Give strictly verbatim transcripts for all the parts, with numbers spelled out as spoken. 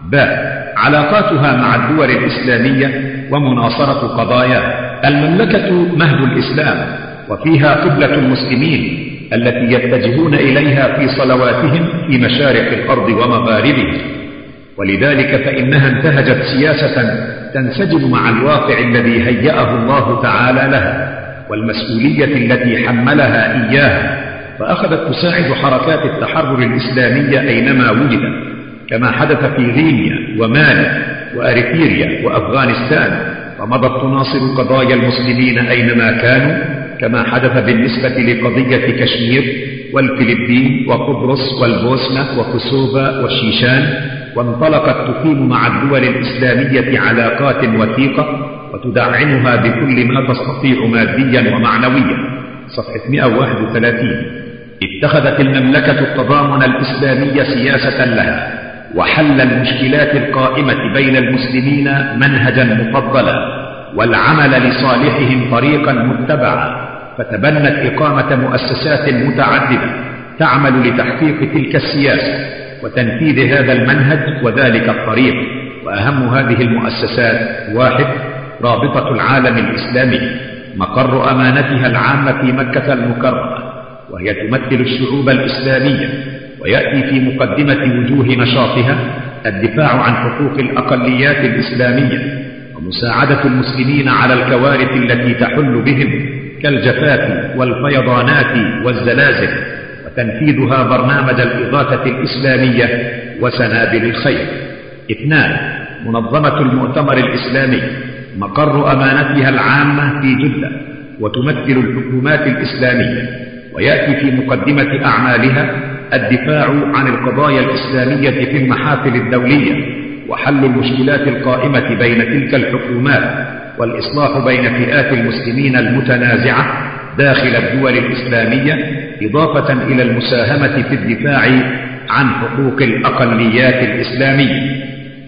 باء علاقاتها مع الدول الإسلامية ومناصرة قضاياها. المملكة مهد الإسلام، وفيها قبلة المسلمين التي يتجهون إليها في صلواتهم في مشارق الأرض ومغاربها، ولذلك فإنها انتهجت سياسة تنسجم مع الواقع الذي هيأه الله تعالى لها والمسؤولية التي حملها إياها، فأخذت تساعد حركات التحرر الإسلامية أينما وجدت، كما حدث في غينيا ومالي وأريتريا وأفغانستان، ومضت تناصر قضايا المسلمين أينما كانوا، كما حدث بالنسبة لقضية كشمير والفلبين وقبرص والبوسنة وكوسوفا والشيشان، وانطلقت تقيم مع الدول الإسلامية علاقات وثيقة وتدعمها بكل ما تستطيع ماديا ومعنويا. صفحة مئة وواحد وثلاثين. اتخذت المملكة التضامن الإسلامي سياسة لها، وحل المشكلات القائمة بين المسلمين منهجا مفضلا، والعمل لصالحهم طريقا متبعا، فتبنت إقامة مؤسسات متعددة تعمل لتحقيق تلك السياسة وتنفيذ هذا المنهج وذلك الطريق. وأهم هذه المؤسسات: واحد رابطة العالم الإسلامي، مقر أمانتها العامة في مكة المكرمة، وهي تمثل الشعوب الإسلامية، ويأتي في مقدمة وجوه نشاطها الدفاع عن حقوق الأقليات الإسلامية ومساعدة المسلمين على الكوارث التي تحل بهم كالجفاف والفيضانات والزلازل، وتنفيذها برنامج الإغاثة الإسلامية وسنابل الخير. اثنان منظمة المؤتمر الإسلامي، مقر أمانتها العامة في جدة، وتمثل الحكومات الإسلامية، ويأتي في مقدمة أعمالها الدفاع عن القضايا الإسلامية في المحافل الدولية، وحل المشكلات القائمة بين تلك الحكومات، والإصلاح بين فئات المسلمين المتنازعة داخل الدول الإسلامية، إضافة إلى المساهمة في الدفاع عن حقوق الأقليات الإسلامية.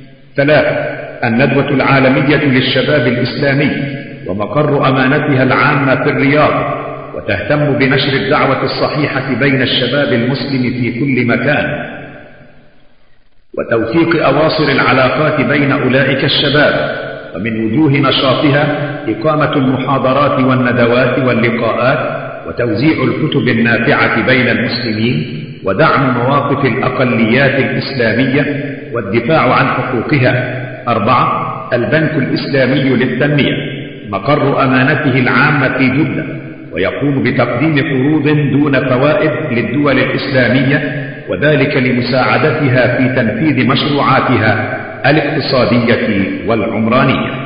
ثلاثة الندوة العالمية للشباب الإسلامي، ومقر أمانتها العامة في الرياض، وتهتم بنشر الدعوة الصحيحة بين الشباب المسلم في كل مكان، وتوثيق أواصر العلاقات بين أولئك الشباب. ومن وجوه نشاطها إقامة المحاضرات والندوات واللقاءات، وتوزيع الكتب النافعة بين المسلمين، ودعم مواقف الأقليات الإسلامية والدفاع عن حقوقها. أربعة البنك الإسلامي للتنمية، مقر أمانته العامة في جدة، ويقوم بتقديم قروض دون فوائد للدول الإسلامية، وذلك لمساعدتها في تنفيذ مشروعاتها الاقتصادية والعمرانية.